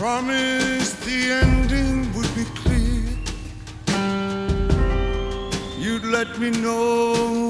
promised the ending would be clear. You'd let me know